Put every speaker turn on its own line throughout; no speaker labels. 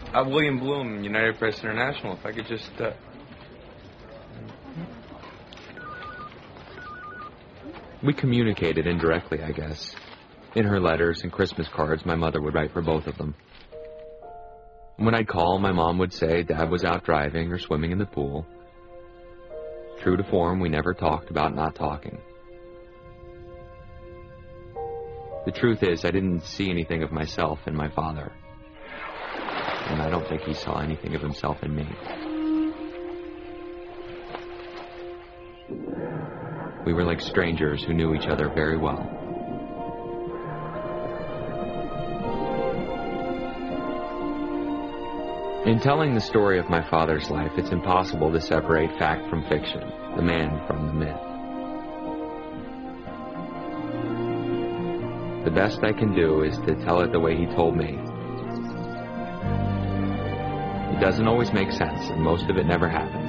William Bloom, United Press International. If I could just,
We communicated indirectly, I guess. In her letters and Christmas cards, my mother would write for both of them. When I'd call, my mom would say Dad was out driving or swimming in the pool. True to form, we never talked about not talking. The truth is, I didn't see anything of myself in my father. And I don't think he saw anything of himself in me. We were like strangers who knew each other very well. In telling the story of my father's life, it's impossible to separate fact from fiction, the man from the myth. The best I can do is to tell it the way he told me. It doesn't always make sense, and most of it never happened.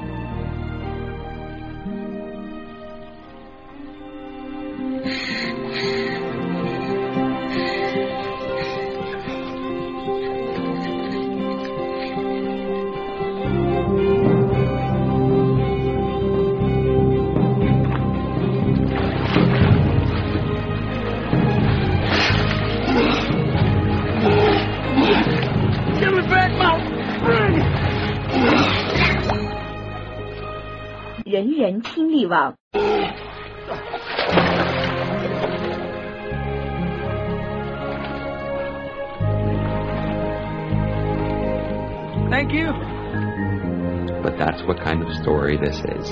Thank you.
But that's what kind of story this is.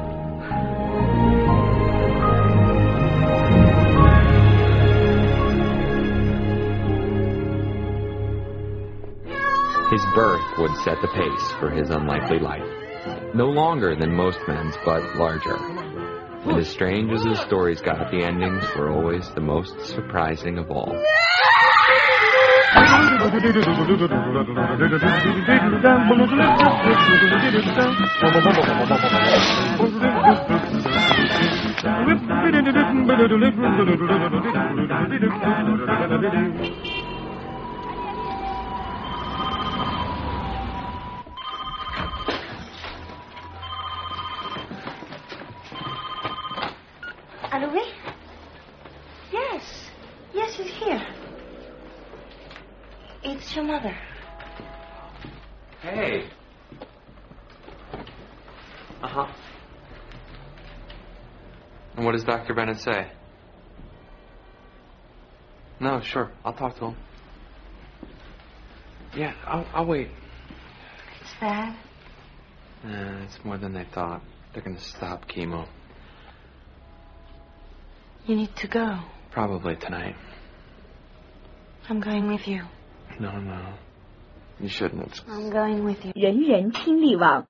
His birth would set the pace for his unlikely life. No longer than most men's, but larger. And as strange as his stories got, the endings were always the most surprising of all.
Louis? Yes, he's here. It's your mother.
Hey. Uh-huh. And what does Dr. Bennett say? No, sure. I'll talk to him. Yeah, I'll wait.
It's bad.
It's more than they thought. They're going to stop chemo.
You need to go.
Probably tonight.
I'm going with you.
No. You shouldn't.
I'm going with you.
人人听力网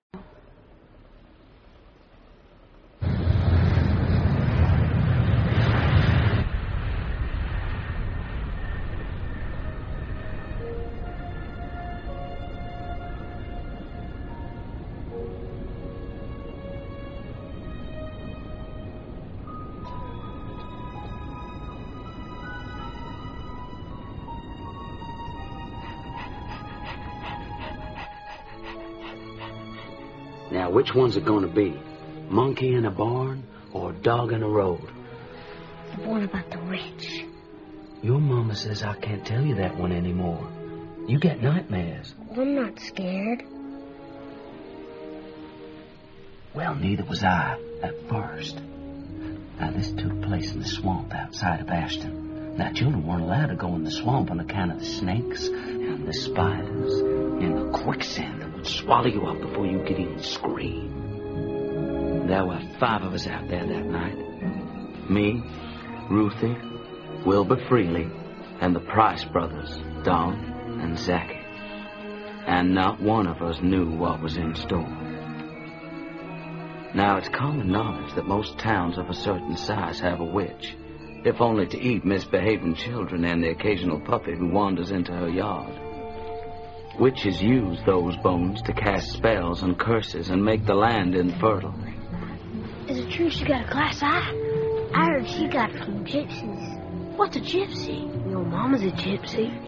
Now, which one's it gonna be? Monkey in a barn or dog in a road?
The one about the rich.
Your mama says I can't tell you that one anymore. You get nightmares.
I'm not scared.
Well, neither was I at first. Now, this took place in the swamp outside of Ashton. Now, children weren't allowed to go in the swamp on account of the snakes and the spiders and the quicksand that would swallow you up before you could even scream. There were 5 of us out there that night. Me, Ruthie, Wilbur Freely, and the Price brothers, Don and Zachy. And not one of us knew what was in store. Now, it's common knowledge that most towns of a certain size have a witch, if only to eat misbehaving children and the occasional puppy who wanders into her yard. Witches use those bones to cast spells and curses and make the land infertile.
Is it true she got a glass eye? I heard she got it from gypsies. What's a gypsy? Your mama's a gypsy.